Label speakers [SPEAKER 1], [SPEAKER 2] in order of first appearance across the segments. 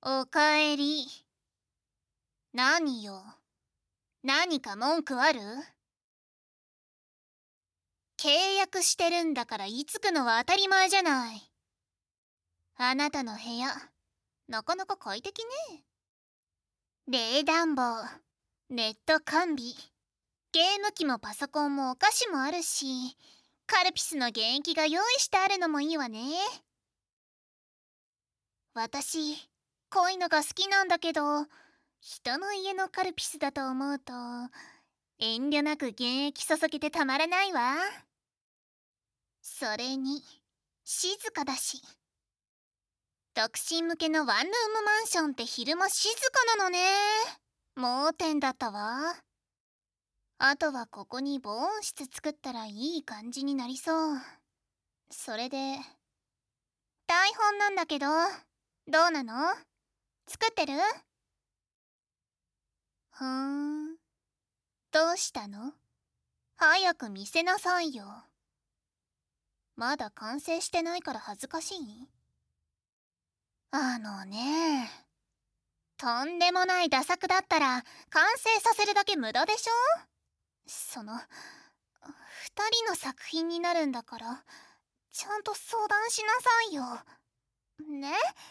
[SPEAKER 1] おかえり。何よ。何か文句ある？契約してるんだから居つくのは当たり前じゃない。あなたの部屋、なかなか快適ね。冷暖房、ネット完備、ゲーム機もパソコンもお菓子もあるし、カルピスの原液が用意してあるのもいいわね。私、こういうのが好きなんだけど、人の家のカルピスだと思うと、遠慮なく原液注げてたまらないわ。それに、静かだし。独身向けのワンルームマンションって昼間静かなのね。盲点だったわ。あとはここに防音室作ったらいい感じになりそう。それで、台本なんだけど、どうなの？作ってる？ふーん。どうしたの？早く見せなさいよ。まだ完成してないから恥ずかしい？あのね、とんでもないダ作だったら完成させるだけ無駄でしょ？二人の作品になるんだからちゃんと相談しなさいよ。ね？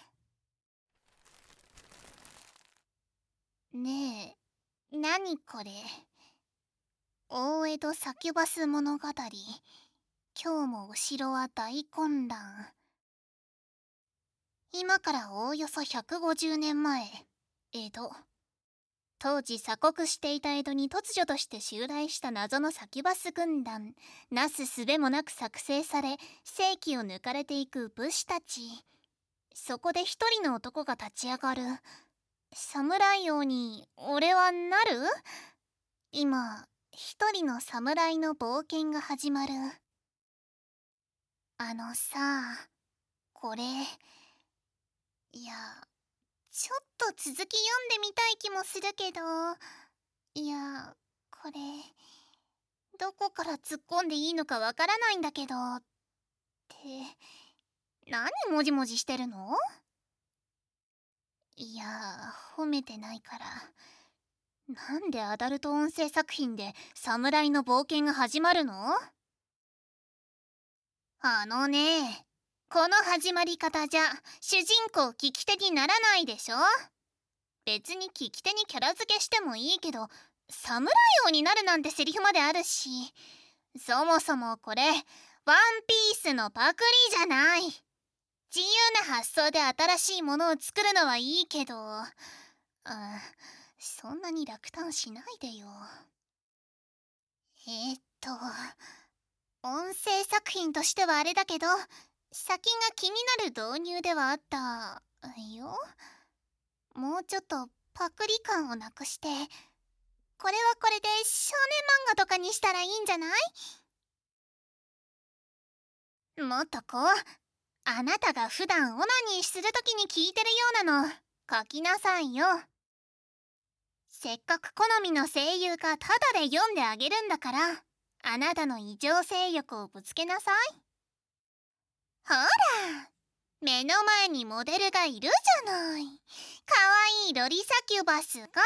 [SPEAKER 1] ねえ、何これ。大江戸サキュバス物語。今日もお城は大混乱。今からおおよそ150年前、江戸。当時鎖国していた江戸に突如として襲来した謎のサキュバス軍団。なすすべもなく作成され、世紀を抜かれていく武士たち。そこで一人の男が立ち上がる。侍王に俺はなる？今、一人の侍の冒険が始まる。あのさ、これ、いや、ちょっと続き読んでみたい気もするけど、いや、これ、どこから突っ込んでいいのかわからないんだけど、って、何もじもじしてるの？いや、褒めてないから。なんでアダルト音声作品で侍の冒険が始まるの？あのね、この始まり方じゃ主人公聞き手にならないでしょ？別に聞き手にキャラ付けしてもいいけど、侍王になるなんてセリフまであるし、そもそもこれワンピースのパクリじゃない。自由な発想で新しいものを作るのはいいけど、そんなに落胆しないでよ。えーっと音声作品としてはあれだけど、先が気になる導入ではあったよ。もうちょっとパクリ感をなくして、これはこれで少年漫画とかにしたらいいんじゃない？もっとこう、あなたが普段オナニーするときに聞いてるようなの書きなさいよ。せっかく好みの声優がタダで読んであげるんだから、あなたの異常性欲をぶつけなさい。ほら、目の前にモデルがいるじゃない。かわいいロリサキュバスが。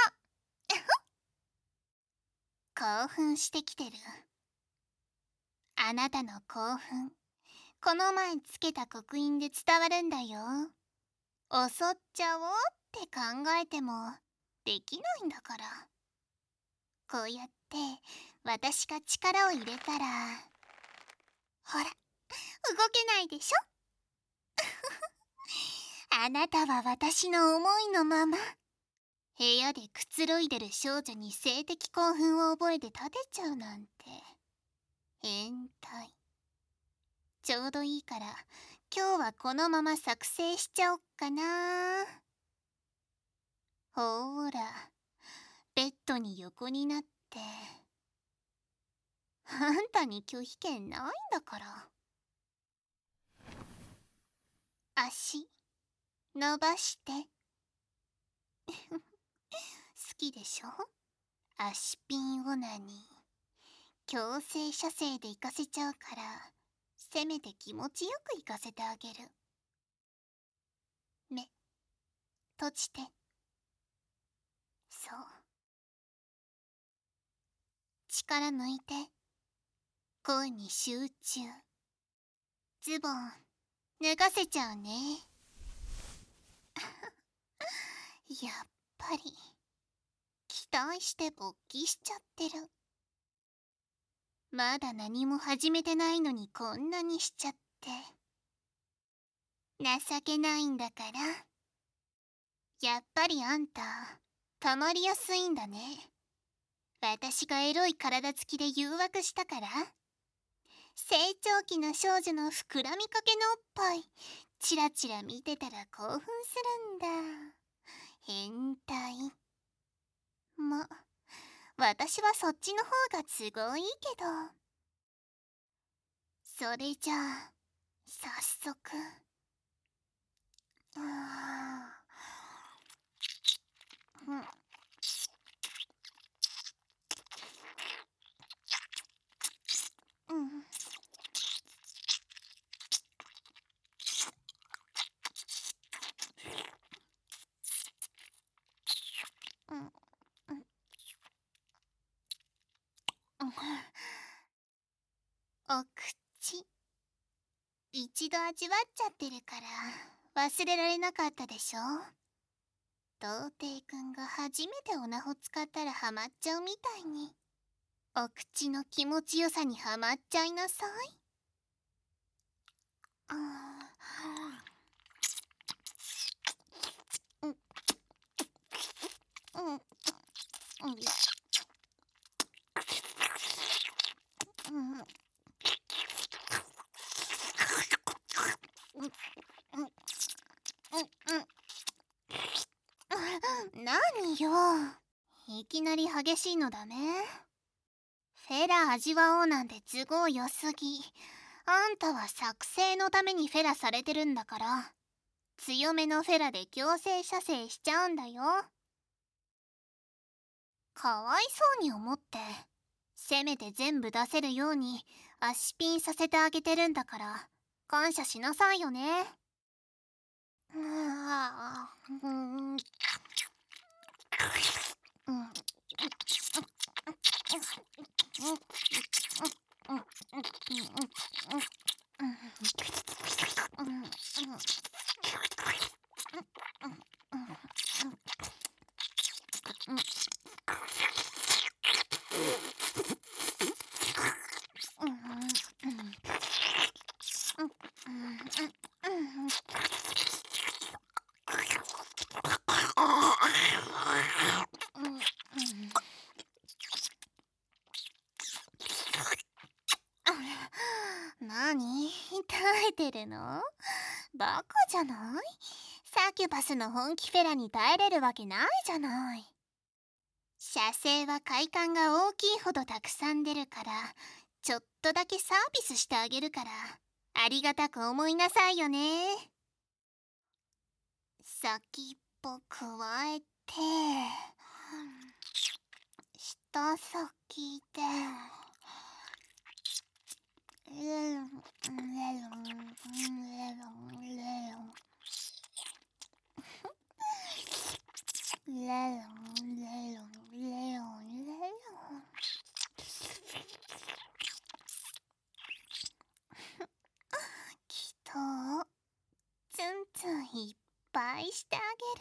[SPEAKER 1] 興奮してきてる。あなたの興奮、この前つけた刻印で伝わるんだよ。襲っちゃおうって考えてもできないんだから。こうやって私が力を入れたら、ほら、動けないでしょ？あなたは私の思いのまま。部屋でくつろいでる少女に性的興奮を覚えて立てちゃうなんて変態。ちょうどいいから今日はこのまま作成しちゃおっかな。ほーら、ベッドに横になって。あんたに拒否権ないんだから。足伸ばして。好きでしょ？足ピンオナニー。強制射精で行かせちゃうから、せめて気持ちよく行かせてあげる。目閉じて。そう。力抜いて。声に集中。ズボン脱がせちゃうね。やっぱり期待して勃起しちゃってる。まだ何も始めてないのにこんなにしちゃって。情けないんだから。やっぱりあんた溜まりやすいんだね。私がエロい体つきで誘惑したから。成長期の少女の膨らみかけのおっぱいチラチラ見てたら興奮するんだ。変態。私はそっちの方が都合いいけど。それじゃあ早速。お口一度味わっちゃってるから忘れられなかったでしょ。童貞くんが初めてオナホ使ったらハマっちゃうみたいにお口の気持ちよさにハマっちゃいなさい。何よ、いきなり激しいのダメ。フェラ味わおうなんて都合よすぎ。あんたは作成のためにフェラされてるんだから、強めのフェラで強制射精しちゃうんだよ。かわいそうに思ってせめて全部出せるように足ピンさせてあげてるんだから感謝しなさいよね。何？耐えてるの？バカじゃない？サキュパスの本気フェラに耐えれるわけないじゃない。射精は快感が大きいほどたくさん出るからちょっとだけサービスしてあげるからありがたく思いなさいよね。先っぽくわえて下先できっとツンツンいっぱいしてあげる。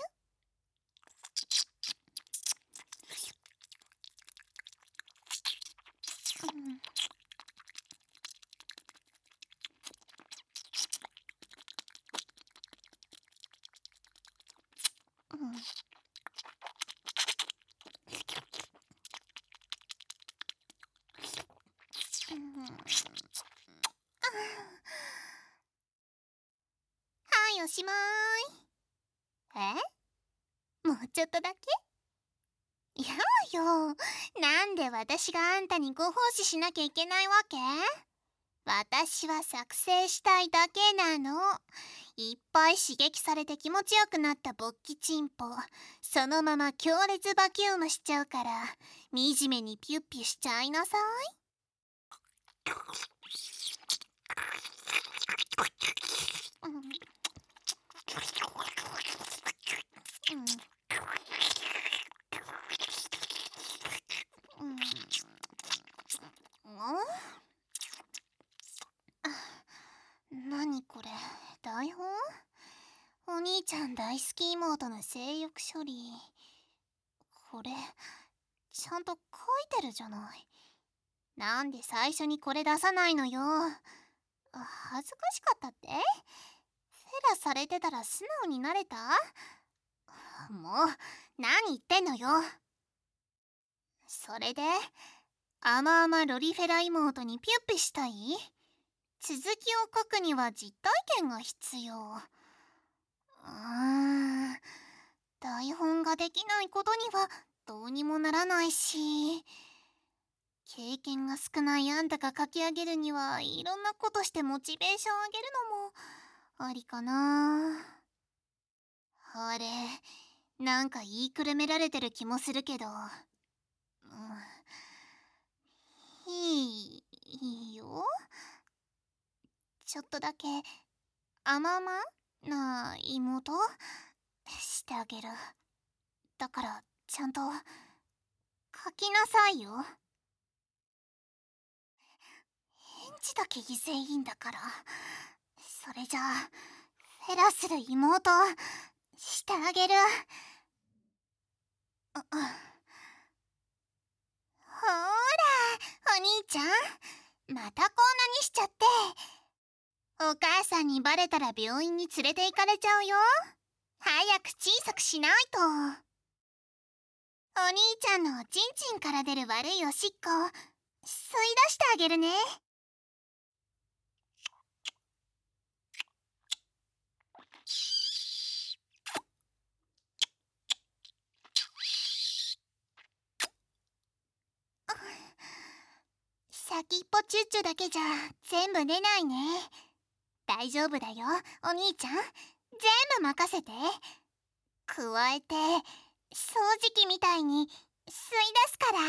[SPEAKER 1] はい、おしまい。もうちょっとだけ？やよ、なんで私があんたにご奉仕しなきゃいけないわけ？私は作成したいだけなの。いっぱい刺激されて気持ちよくなった勃起チンポそのまま強烈バキュームしちゃうから惨めにピュッピュしちゃいなさい。 兄ちゃん大好き妹の性欲処理。これちゃんと書いてるじゃない。なんで最初にこれ出さないのよ。恥ずかしかったって？フェラされてたら素直になれた？もう何言ってんのよ。それで甘々ロリフェラ妹にピュッピしたい？続きを書くには実体験が必要。台本ができないことにはどうにもならないし、経験が少ないあんたが書き上げるにはいろんなことしてモチベーション上げるのもありかな。あれ、なんか言いくるめられてる気もするけど、いいよ。ちょっとだけ甘々な妹してあげる。だからちゃんと書きなさいよ。返事だけ犠牲いいんだから。それじゃあフェラする妹してあげる。ほらお兄ちゃん、またこんなにしちゃって。お母さんにバレたら病院に連れて行かれちゃうよ。早く小さくしないと。お兄ちゃんのおちんちんから出る悪いおしっこ吸い出してあげるね。先っぽチュッチュだけじゃ全部出ないね。大丈夫だよお兄ちゃん、全部任せて。加えて掃除機みたいに吸い出すから。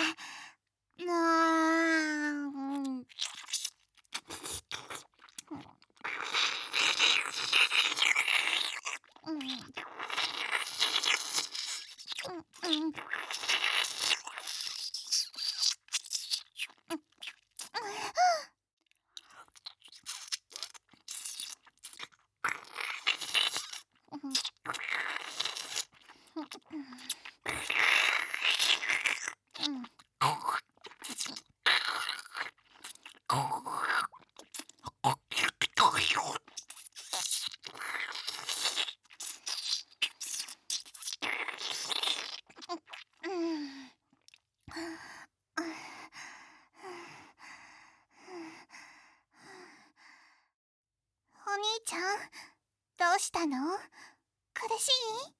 [SPEAKER 1] お兄ちゃん、どうしたの？苦しい？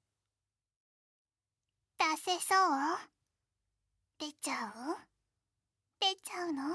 [SPEAKER 1] 出せそう？出ちゃう？出ちゃうの？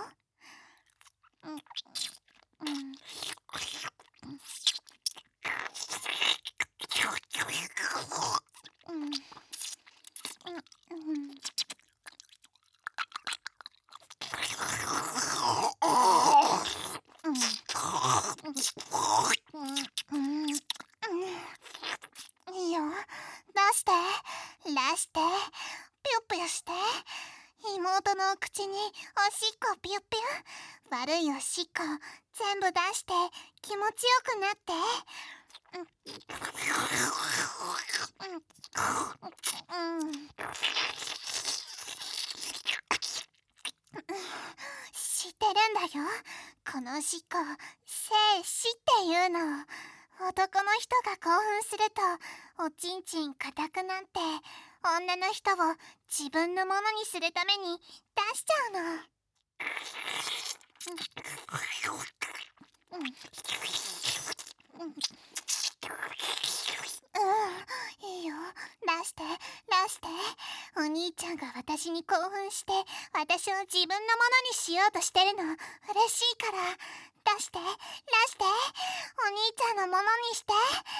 [SPEAKER 1] いいよ、出して出して、ピュッピュして。妹のお口におしっこピュッピュ。悪いおしっこ全部出して気持ちよくなって。知ってるんだよ、このおしっこ精子っていうの。男の人が興奮するとおちんちん硬くなって、女の人を自分のものにするために出しちゃうの。いいよ、出して出して。お兄ちゃんが私に興奮して私を自分のものにしようとしてるの嬉しいから。出して出して、お兄ちゃんのものにして。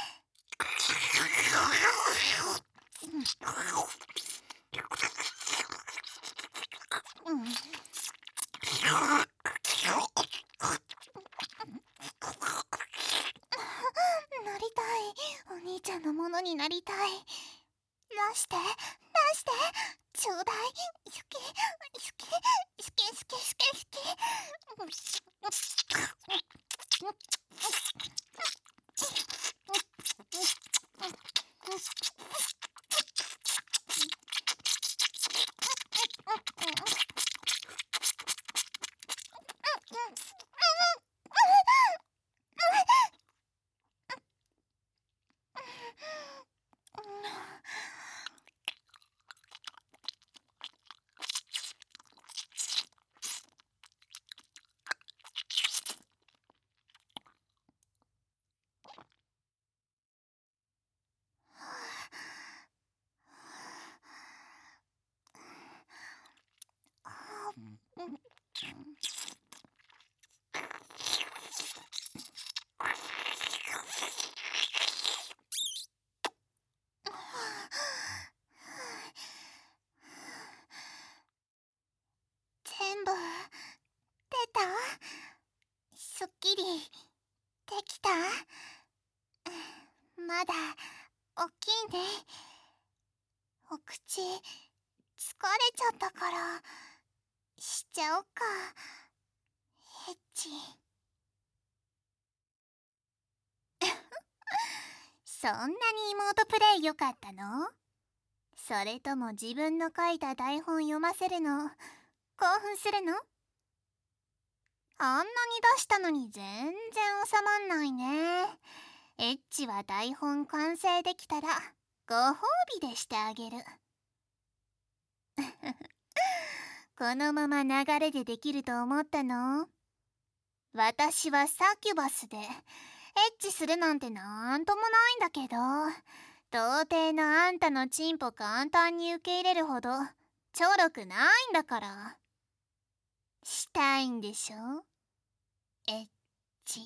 [SPEAKER 1] なりたい、お兄ちゃんのものになりたい。出して出して、ちょうだい。好き好き好き好き好き好き。 全部出た？すっきりできた？まだおっきいね。お口疲れちゃったからしちゃおうか。エッチ。そんなに妹プレイ良かったの？それとも自分の書いた台本読ませるの興奮するの？あんなに出したのに全然収まんないね。エッチは台本完成できたらご褒美でしてあげる。このまま流れでできると思ったの？私はサキュバスでエッチするなんてなんともないんだけど、童貞のあんたのチンポ簡単に受け入れるほどちょろくないんだから。したいんでしょ？エッチ。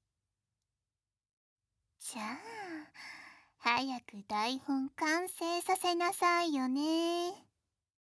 [SPEAKER 1] じゃあ早く台本完成させなさいよね。